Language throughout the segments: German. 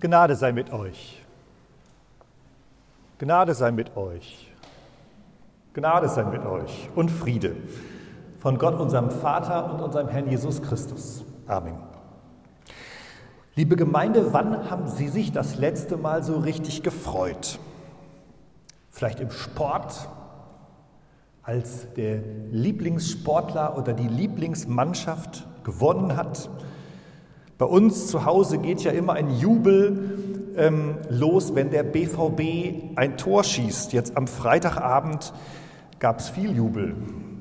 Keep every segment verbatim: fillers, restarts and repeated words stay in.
Gnade sei mit euch. Gnade sei mit euch. Gnade sei mit euch und Friede von Gott, unserem Vater und unserem Herrn Jesus Christus. Amen. Liebe Gemeinde, wann haben Sie sich das letzte Mal so richtig gefreut? Vielleicht im Sport, als der Lieblingssportler oder die Lieblingsmannschaft gewonnen hat. Bei uns zu Hause geht ja immer ein Jubel ähm, los, wenn der B V B ein Tor schießt. Jetzt am Freitagabend gab es viel Jubel.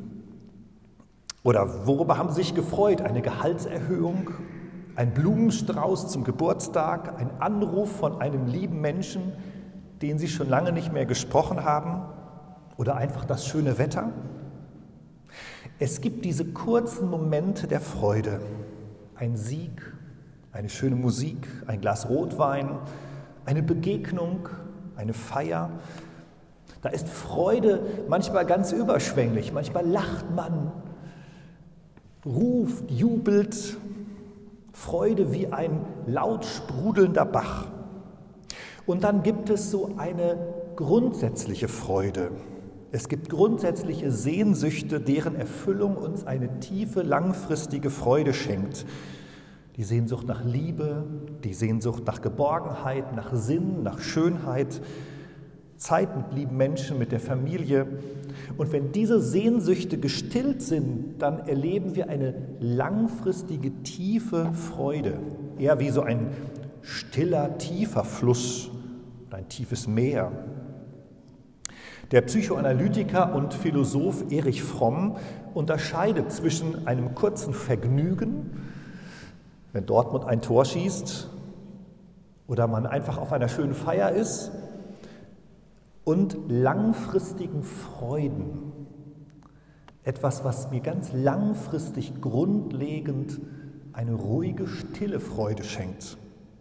Oder worüber haben Sie sich gefreut? Eine Gehaltserhöhung, ein Blumenstrauß zum Geburtstag, ein Anruf von einem lieben Menschen, den Sie schon lange nicht mehr gesprochen haben? Oder einfach das schöne Wetter? Es gibt diese kurzen Momente der Freude. Ein Sieg, eine schöne Musik, ein Glas Rotwein, eine Begegnung, eine Feier. Da ist Freude manchmal ganz überschwänglich, manchmal lacht man, ruft, jubelt, Freude wie ein laut sprudelnder Bach. Und dann gibt es so eine grundsätzliche Freude. Es gibt grundsätzliche Sehnsüchte, deren Erfüllung uns eine tiefe, langfristige Freude schenkt. Die Sehnsucht nach Liebe, die Sehnsucht nach Geborgenheit, nach Sinn, nach Schönheit, Zeit mit lieben Menschen, mit der Familie. Und wenn diese Sehnsüchte gestillt sind, dann erleben wir eine langfristige, tiefe Freude. Eher wie so ein stiller, tiefer Fluss oder ein tiefes Meer. Der Psychoanalytiker und Philosoph Erich Fromm unterscheidet zwischen einem kurzen Vergnügen, wenn Dortmund ein Tor schießt oder man einfach auf einer schönen Feier ist, und langfristigen Freuden. Etwas, was mir ganz langfristig grundlegend eine ruhige, stille Freude schenkt.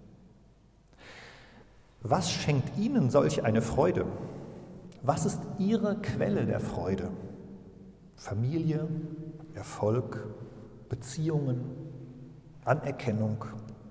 Was schenkt Ihnen solch eine Freude? Was ist Ihre Quelle der Freude? Familie, Erfolg, Beziehungen, Anerkennung.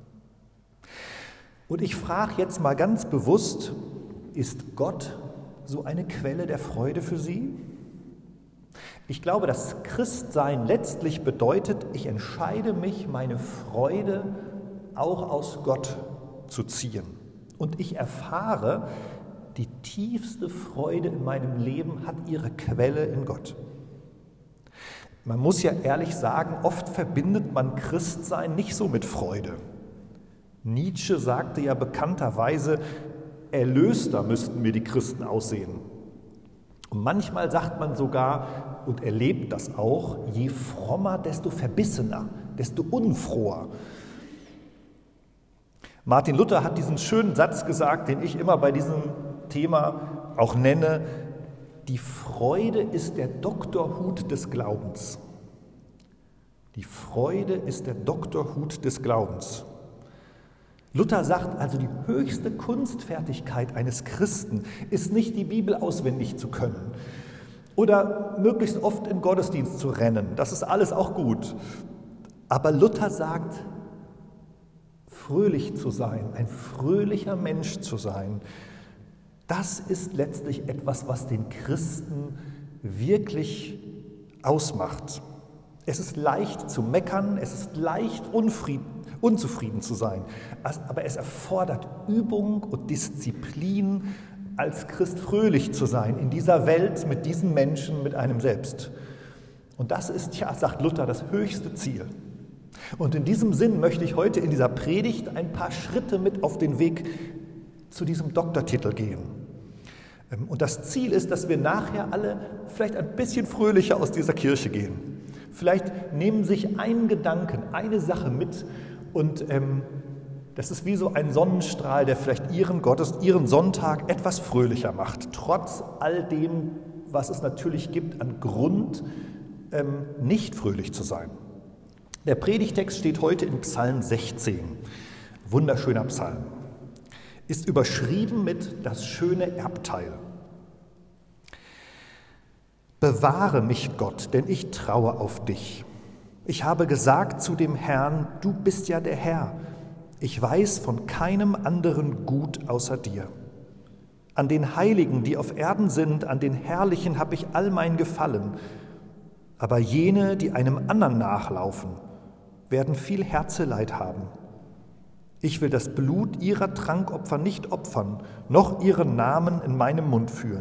Und ich frage jetzt mal ganz bewusst, ist Gott so eine Quelle der Freude für Sie? Ich glaube, dass Christsein letztlich bedeutet, ich entscheide mich, meine Freude auch aus Gott zu ziehen. Und ich erfahre, die tiefste Freude in meinem Leben hat ihre Quelle in Gott. Man muss ja ehrlich sagen, oft verbindet man Christsein nicht so mit Freude. Nietzsche sagte ja bekannterweise, erlöster müssten wir die Christen aussehen. Und manchmal sagt man sogar und erlebt das auch, je frommer, desto verbissener, desto unfroher. Martin Luther hat diesen schönen Satz gesagt, den ich immer bei diesem Thema auch nenne: Die Freude ist der Doktorhut des Glaubens. Die Freude ist der Doktorhut des Glaubens. Luther sagt also, die höchste Kunstfertigkeit eines Christen ist nicht, die Bibel auswendig zu können oder möglichst oft im Gottesdienst zu rennen. Das ist alles auch gut. Aber Luther sagt, fröhlich zu sein, ein fröhlicher Mensch zu sein, das ist letztlich etwas, was den Christen wirklich ausmacht. Es ist leicht zu meckern, es ist leicht unfrieden, unzufrieden zu sein, aber es erfordert Übung und Disziplin, als Christ fröhlich zu sein in dieser Welt mit diesen Menschen, mit einem selbst. Und das ist, ja, sagt Luther, das höchste Ziel. Und in diesem Sinn möchte ich heute in dieser Predigt ein paar Schritte mit auf den Weg zu diesem Doktortitel gehen. Und das Ziel ist, dass wir nachher alle vielleicht ein bisschen fröhlicher aus dieser Kirche gehen. Vielleicht nehmen sich einen Gedanken, eine Sache mit und ähm, das ist wie so ein Sonnenstrahl, der vielleicht Ihren Gottes, Ihren Sonntag etwas fröhlicher macht, trotz all dem, was es natürlich gibt an Grund, ähm, nicht fröhlich zu sein. Der Predigtext steht heute in Psalm sechzehn, wunderschöner Psalm, ist überschrieben mit das schöne Erbteil. Bewahre mich, Gott, denn ich traue auf dich. Ich habe gesagt zu dem Herrn, du bist ja der Herr. Ich weiß von keinem anderen Gut außer dir. An den Heiligen, die auf Erden sind, an den Herrlichen habe ich all mein Gefallen. Aber jene, die einem anderen nachlaufen, werden viel Herzeleid haben. Ich will das Blut ihrer Trankopfer nicht opfern, noch ihren Namen in meinem Mund führen.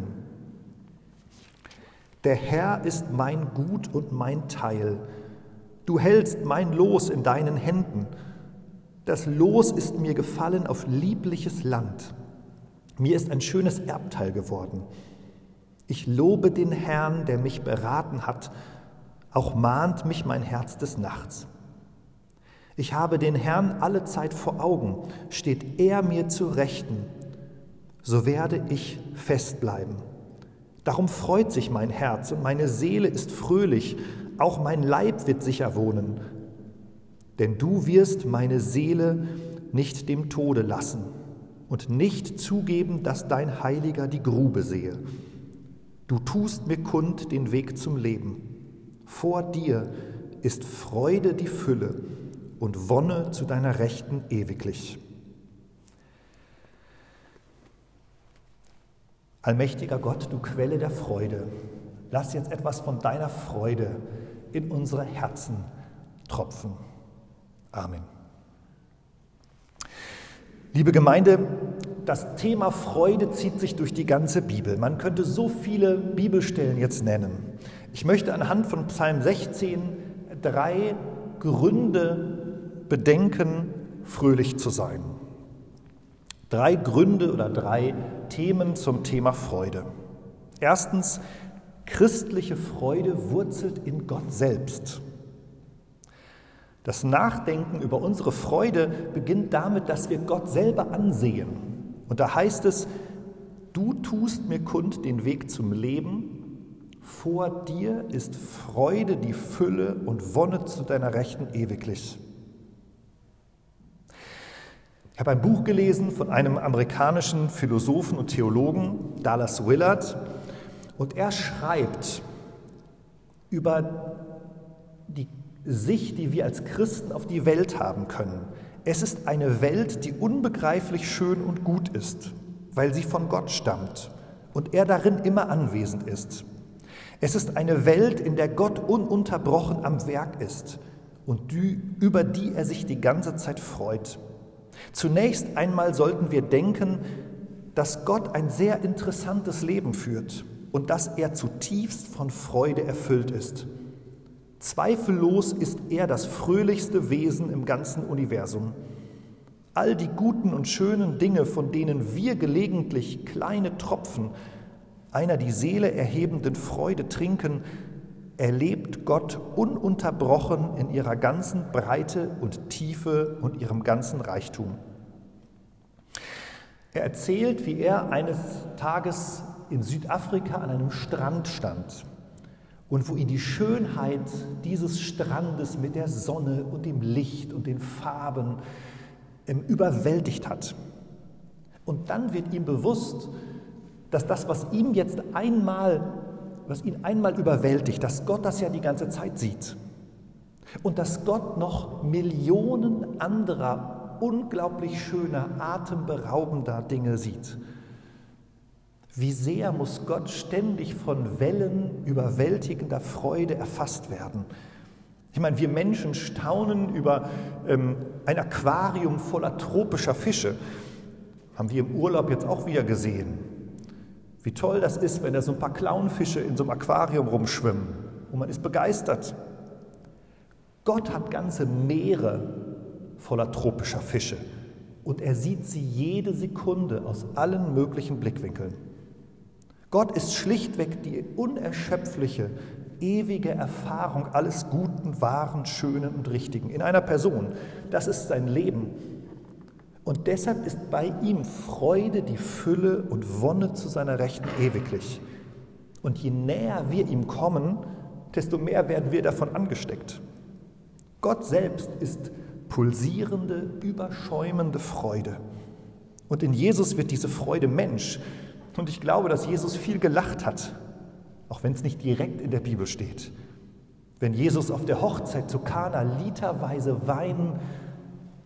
Der Herr ist mein Gut und mein Teil. Du hältst mein Los in deinen Händen. Das Los ist mir gefallen auf liebliches Land. Mir ist ein schönes Erbteil geworden. Ich lobe den Herrn, der mich beraten hat. Auch mahnt mich mein Herz des Nachts. Ich habe den Herrn alle Zeit vor Augen. Steht er mir zu Rechten, so werde ich festbleiben. Darum freut sich mein Herz und meine Seele ist fröhlich. Auch mein Leib wird sicher wohnen. Denn du wirst meine Seele nicht dem Tode lassen und nicht zugeben, dass dein Heiliger die Grube sehe. Du tust mir kund den Weg zum Leben. Vor dir ist Freude die Fülle und Wonne zu deiner Rechten ewiglich. Allmächtiger Gott, du Quelle der Freude, lass jetzt etwas von deiner Freude in unsere Herzen tropfen. Amen. Liebe Gemeinde, das Thema Freude zieht sich durch die ganze Bibel. Man könnte so viele Bibelstellen jetzt nennen. Ich möchte anhand von Psalm sechzehn drei Gründe bedenken, fröhlich zu sein. Drei Gründe oder drei Themen zum Thema Freude. Erstens, christliche Freude wurzelt in Gott selbst. Das Nachdenken über unsere Freude beginnt damit, dass wir Gott selber ansehen. Und da heißt es, du tust mir kund den Weg zum Leben, vor dir ist Freude die Fülle und Wonne zu deiner Rechten ewiglich. Ich habe ein Buch gelesen von einem amerikanischen Philosophen und Theologen, Dallas Willard, und er schreibt über die Sicht, die wir als Christen auf die Welt haben können. Es ist eine Welt, die unbegreiflich schön und gut ist, weil sie von Gott stammt und er darin immer anwesend ist. Es ist eine Welt, in der Gott ununterbrochen am Werk ist und die, über die er sich die ganze Zeit freut. Zunächst einmal sollten wir denken, dass Gott ein sehr interessantes Leben führt und dass er zutiefst von Freude erfüllt ist. Zweifellos ist er das fröhlichste Wesen im ganzen Universum. All die guten und schönen Dinge, von denen wir gelegentlich kleine Tropfen einer die Seele erhebenden Freude trinken, erlebt Gott ununterbrochen in ihrer ganzen Breite und Tiefe und ihrem ganzen Reichtum. Er erzählt, wie er eines Tages in Südafrika an einem Strand stand und wo ihn die Schönheit dieses Strandes mit der Sonne und dem Licht und den Farben ähm, überwältigt hat. Und dann wird ihm bewusst, dass das, was ihm jetzt einmal, was ihn einmal überwältigt, dass Gott das ja die ganze Zeit sieht. Und dass Gott noch Millionen anderer unglaublich schöner, atemberaubender Dinge sieht. Wie sehr muss Gott ständig von Wellen überwältigender Freude erfasst werden? Ich meine, wir Menschen staunen über ähm, ein Aquarium voller tropischer Fische. Haben wir im Urlaub jetzt auch wieder gesehen. Wie toll das ist, wenn da so ein paar Clownfische in so einem Aquarium rumschwimmen und man ist begeistert. Gott hat ganze Meere voller tropischer Fische und er sieht sie jede Sekunde aus allen möglichen Blickwinkeln. Gott ist schlichtweg die unerschöpfliche, ewige Erfahrung alles Guten, Wahren, Schönen und Richtigen in einer Person. Das ist sein Leben. Und deshalb ist bei ihm Freude die Fülle und Wonne zu seiner Rechten ewiglich. Und je näher wir ihm kommen, desto mehr werden wir davon angesteckt. Gott selbst ist pulsierende, überschäumende Freude. Und in Jesus wird diese Freude Mensch. Und ich glaube, dass Jesus viel gelacht hat, auch wenn es nicht direkt in der Bibel steht. Wenn Jesus auf der Hochzeit zu Kana literweise Wein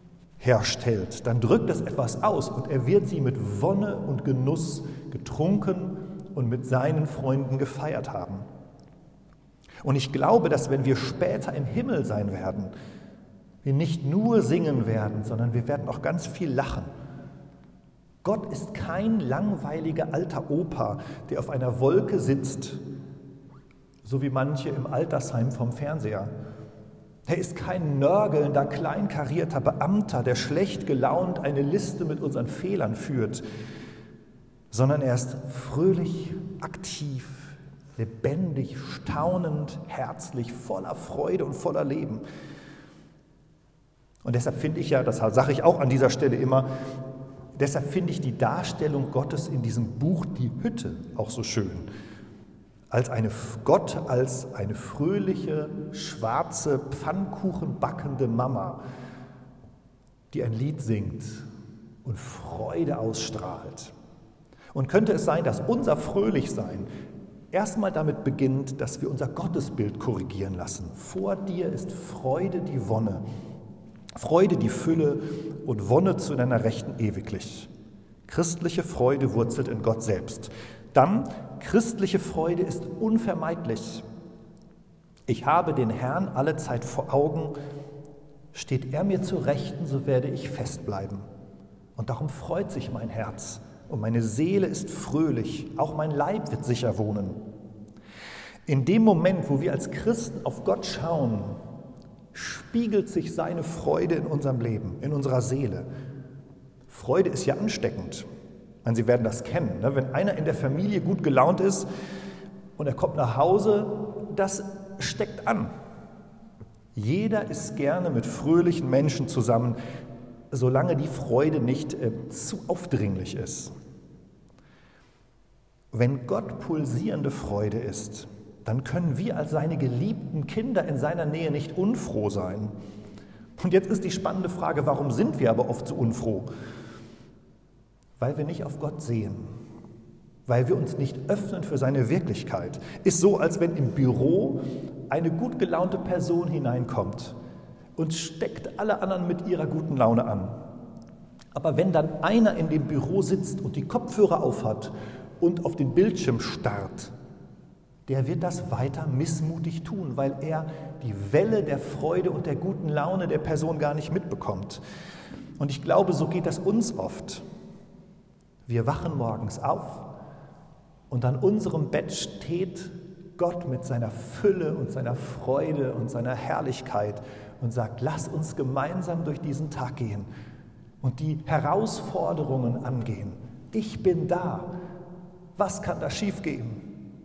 herstellt, dann drückt es etwas aus und er wird sie mit Wonne und Genuss getrunken und mit seinen Freunden gefeiert haben. Und ich glaube, dass wenn wir später im Himmel sein werden, wir nicht nur singen werden, sondern wir werden auch ganz viel lachen. Gott ist kein langweiliger alter Opa, der auf einer Wolke sitzt, so wie manche im Altersheim vom Fernseher. Er ist kein nörgelnder, kleinkarierter Beamter, der schlecht gelaunt eine Liste mit unseren Fehlern führt, sondern er ist fröhlich, aktiv, lebendig, staunend, herzlich, voller Freude und voller Leben. Und deshalb finde ich ja, das sage ich auch an dieser Stelle immer, deshalb finde ich die Darstellung Gottes in diesem Buch Die Hütte auch so schön. Als eine, Gott als eine fröhliche, schwarze, Pfannkuchen backende Mama, die ein Lied singt und Freude ausstrahlt. Und könnte es sein, dass unser Fröhlichsein erstmal damit beginnt, dass wir unser Gottesbild korrigieren lassen. Vor dir ist Freude die Wonne, Freude die Fülle und Wonne zu deiner Rechten ewiglich. Christliche Freude wurzelt in Gott selbst. Dann, christliche Freude ist unvermeidlich. Ich habe den Herrn alle Zeit vor Augen. Steht er mir zur Rechten, so werde ich festbleiben. Und darum freut sich mein Herz und meine Seele ist fröhlich. Auch mein Leib wird sicher wohnen. In dem Moment, wo wir als Christen auf Gott schauen, spiegelt sich seine Freude in unserem Leben, in unserer Seele. Freude ist ja ansteckend. Ich meine, Sie werden das kennen. Ne? Wenn einer in der Familie gut gelaunt ist und er kommt nach Hause, das steckt an. Jeder ist gerne mit fröhlichen Menschen zusammen, solange die Freude nicht äh, zu aufdringlich ist. Wenn Gott pulsierende Freude ist, dann können wir als seine geliebten Kinder in seiner Nähe nicht unfroh sein. Und jetzt ist die spannende Frage, warum sind wir aber oft so unfroh? Weil wir nicht auf Gott sehen, weil wir uns nicht öffnen für seine Wirklichkeit. Ist so, als wenn im Büro eine gut gelaunte Person hineinkommt und steckt alle anderen mit ihrer guten Laune an. Aber wenn dann einer in dem Büro sitzt und die Kopfhörer aufhat und auf den Bildschirm starrt, der wird das weiter missmutig tun, weil er die Welle der Freude und der guten Laune der Person gar nicht mitbekommt. Und ich glaube, so geht das uns oft. Wir wachen morgens auf und an unserem Bett steht Gott mit seiner Fülle und seiner Freude und seiner Herrlichkeit und sagt, lass uns gemeinsam durch diesen Tag gehen und die Herausforderungen angehen. Ich bin da. Was kann da schiefgehen?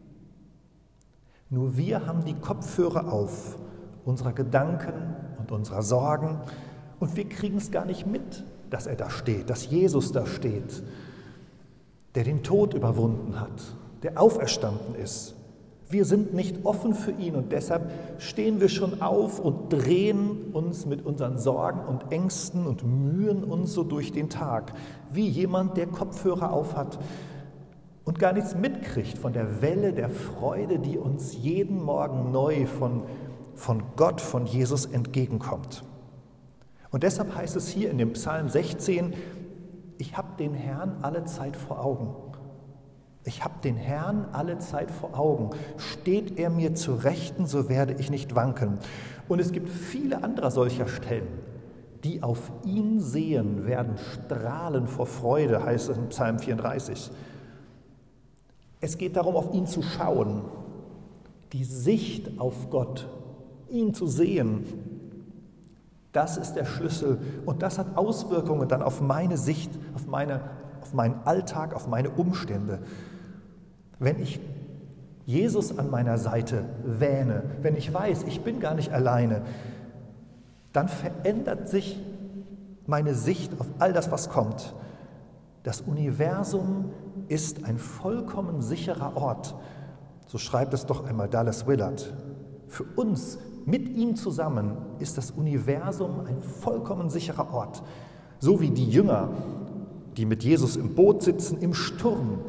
Nur wir haben die Kopfhörer auf, unserer Gedanken und unserer Sorgen, und wir kriegen es gar nicht mit, dass er da steht, dass Jesus da steht, der den Tod überwunden hat, der auferstanden ist. Wir sind nicht offen für ihn und deshalb stehen wir schon auf und drehen uns mit unseren Sorgen und Ängsten und mühen uns so durch den Tag, wie jemand, der Kopfhörer aufhat und gar nichts mitkriegt von der Welle der Freude, die uns jeden Morgen neu von, von Gott, von Jesus entgegenkommt. Und deshalb heißt es hier in dem Psalm sechzehn, ich habe den Herrn alle Zeit vor Augen. Ich habe den Herrn alle Zeit vor Augen. Steht er mir zur Rechten, so werde ich nicht wanken. Und es gibt viele andere solcher Stellen. Die auf ihn sehen, werden strahlen vor Freude, heißt es in Psalm vierunddreißig. Es geht darum, auf ihn zu schauen, die Sicht auf Gott, ihn zu sehen. Das ist der Schlüssel und das hat Auswirkungen dann auf meine Sicht, auf, meine, auf meinen Alltag, auf meine Umstände. Wenn ich Jesus an meiner Seite wähne, wenn ich weiß, ich bin gar nicht alleine, dann verändert sich meine Sicht auf all das, was kommt. Das Universum ist ein vollkommen sicherer Ort. So schreibt es doch einmal Dallas Willard. Für uns, mit ihm zusammen, ist das Universum ein vollkommen sicherer Ort. So wie die Jünger, die mit Jesus im Boot sitzen, im Sturm,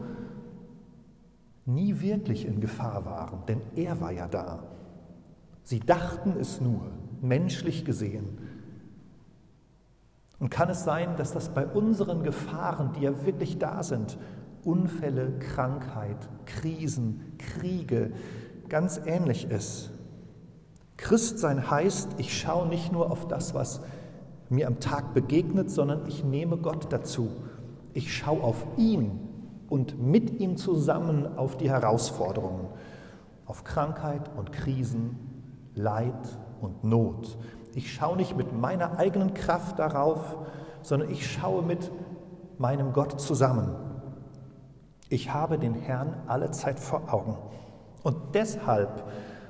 nie wirklich in Gefahr waren, denn er war ja da. Sie dachten es nur, menschlich gesehen. Und kann es sein, dass das bei unseren Gefahren, die ja wirklich da sind, Unfälle, Krankheit, Krisen, Kriege, ganz ähnlich ist? Christsein heißt, ich schaue nicht nur auf das, was mir am Tag begegnet, sondern ich nehme Gott dazu. Ich schaue auf ihn und mit ihm zusammen auf die Herausforderungen, auf Krankheit und Krisen, Leid und Not. Ich schaue nicht mit meiner eigenen Kraft darauf, sondern ich schaue mit meinem Gott zusammen. Ich habe den Herrn allezeit vor Augen. Und deshalb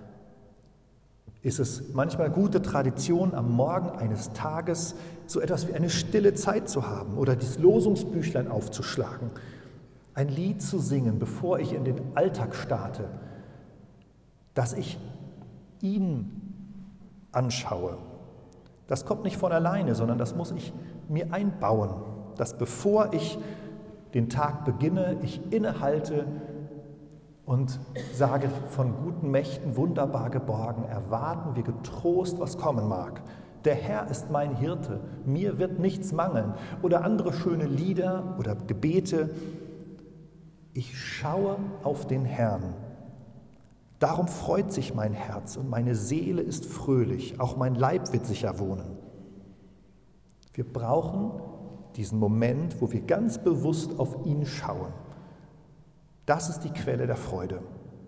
ist es manchmal gute Tradition, am Morgen eines Tages so etwas wie eine stille Zeit zu haben oder das Losungsbüchlein aufzuschlagen, ein Lied zu singen, bevor ich in den Alltag starte, dass ich ihn anschaue. Das kommt nicht von alleine, sondern das muss ich mir einbauen, dass bevor ich den Tag beginne, ich innehalte und sage, von guten Mächten wunderbar geborgen, erwarten wir getrost, was kommen mag. Der Herr ist mein Hirte, mir wird nichts mangeln. Oder andere schöne Lieder oder Gebete. Ich schaue auf den Herrn. Darum freut sich mein Herz und meine Seele ist fröhlich, auch mein Leib wird sicher wohnen. Wir brauchen diesen Moment, wo wir ganz bewusst auf ihn schauen. Das ist die Quelle der Freude.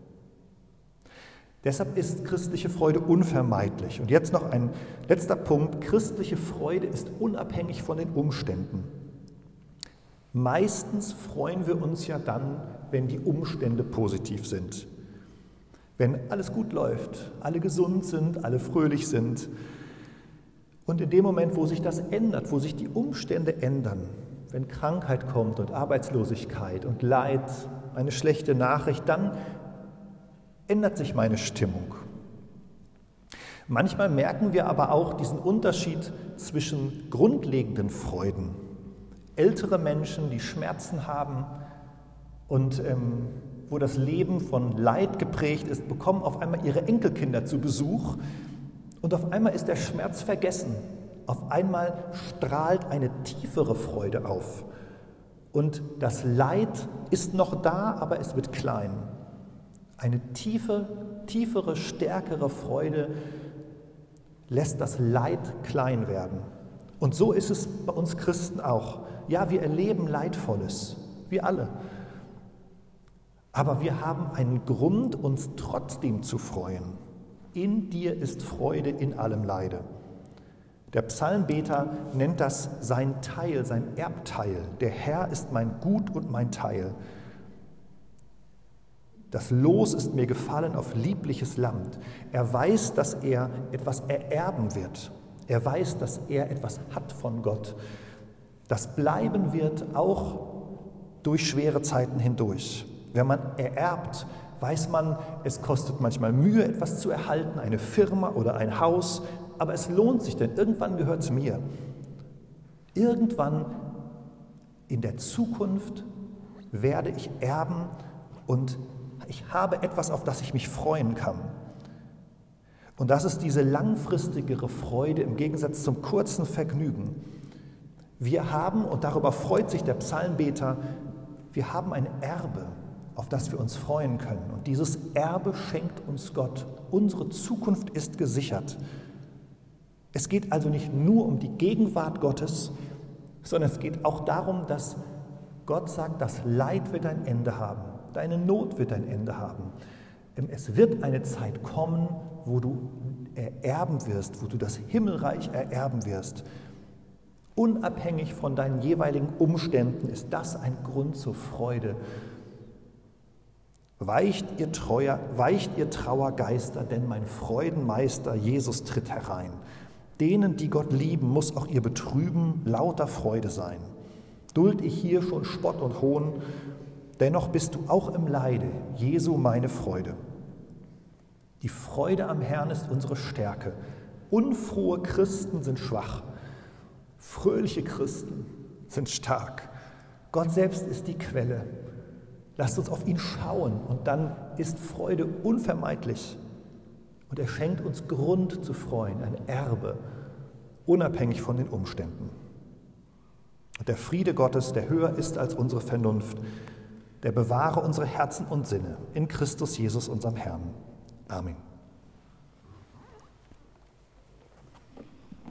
Deshalb ist christliche Freude unvermeidlich. Und jetzt noch ein letzter Punkt. Christliche Freude ist unabhängig von den Umständen. Meistens freuen wir uns ja dann, wenn die Umstände positiv sind. Wenn alles gut läuft, alle gesund sind, alle fröhlich sind. Und in dem Moment, wo sich das ändert, wo sich die Umstände ändern, wenn Krankheit kommt und Arbeitslosigkeit und Leid, eine schlechte Nachricht, dann ändert sich meine Stimmung. Manchmal merken wir aber auch diesen Unterschied zwischen grundlegenden Freuden. Ältere Menschen, die Schmerzen haben und ähm, wo das Leben von Leid geprägt ist, bekommen auf einmal ihre Enkelkinder zu Besuch und auf einmal ist der Schmerz vergessen. Auf einmal strahlt eine tiefere Freude auf. Und das Leid ist noch da, aber es wird klein. Eine tiefe, tiefere, stärkere Freude lässt das Leid klein werden. Und so ist es bei uns Christen auch. Ja, wir erleben Leidvolles, wir alle. Aber wir haben einen Grund, uns trotzdem zu freuen. In dir ist Freude in allem Leide. Der Psalmbeter nennt das sein Teil, sein Erbteil. Der Herr ist mein Gut und mein Teil. Das Los ist mir gefallen auf liebliches Land. Er weiß, dass er etwas ererben wird. Er weiß, dass er etwas hat von Gott. Das bleiben wird auch durch schwere Zeiten hindurch. Wenn man ererbt, weiß man, es kostet manchmal Mühe, etwas zu erhalten, eine Firma oder ein Haus, aber es lohnt sich, denn irgendwann gehört es mir. Irgendwann in der Zukunft werde ich erben und ich habe etwas, auf das ich mich freuen kann. Und das ist diese langfristigere Freude im Gegensatz zum kurzen Vergnügen. Wir haben, und darüber freut sich der Psalmbeter, wir haben ein Erbe, auf das wir uns freuen können. Und dieses Erbe schenkt uns Gott. Unsere Zukunft ist gesichert. Es geht also nicht nur um die Gegenwart Gottes, sondern es geht auch darum, dass Gott sagt, das Leid wird ein Ende haben, deine Not wird ein Ende haben. Es wird eine Zeit kommen, wo du ererben wirst, wo du das Himmelreich ererben wirst. Unabhängig von deinen jeweiligen Umständen ist das ein Grund zur Freude. Weicht ihr, treuer, weicht ihr Trauergeister, denn mein Freudenmeister Jesus tritt herein. Denen, die Gott lieben, muss auch ihr Betrüben lauter Freude sein. Duld ich hier schon Spott und Hohn, dennoch bist du auch im Leide, Jesu meine Freude. Die Freude am Herrn ist unsere Stärke. Unfrohe Christen sind schwach, fröhliche Christen sind stark. Gott selbst ist die Quelle. Lasst uns auf ihn schauen und dann ist Freude unvermeidlich. Und er schenkt uns Grund zu freuen, ein Erbe, unabhängig von den Umständen. der Friede Gottes, der höher ist als unsere Vernunft, der bewahre unsere Herzen und Sinne in Christus Jesus, unserem Herrn. Amen.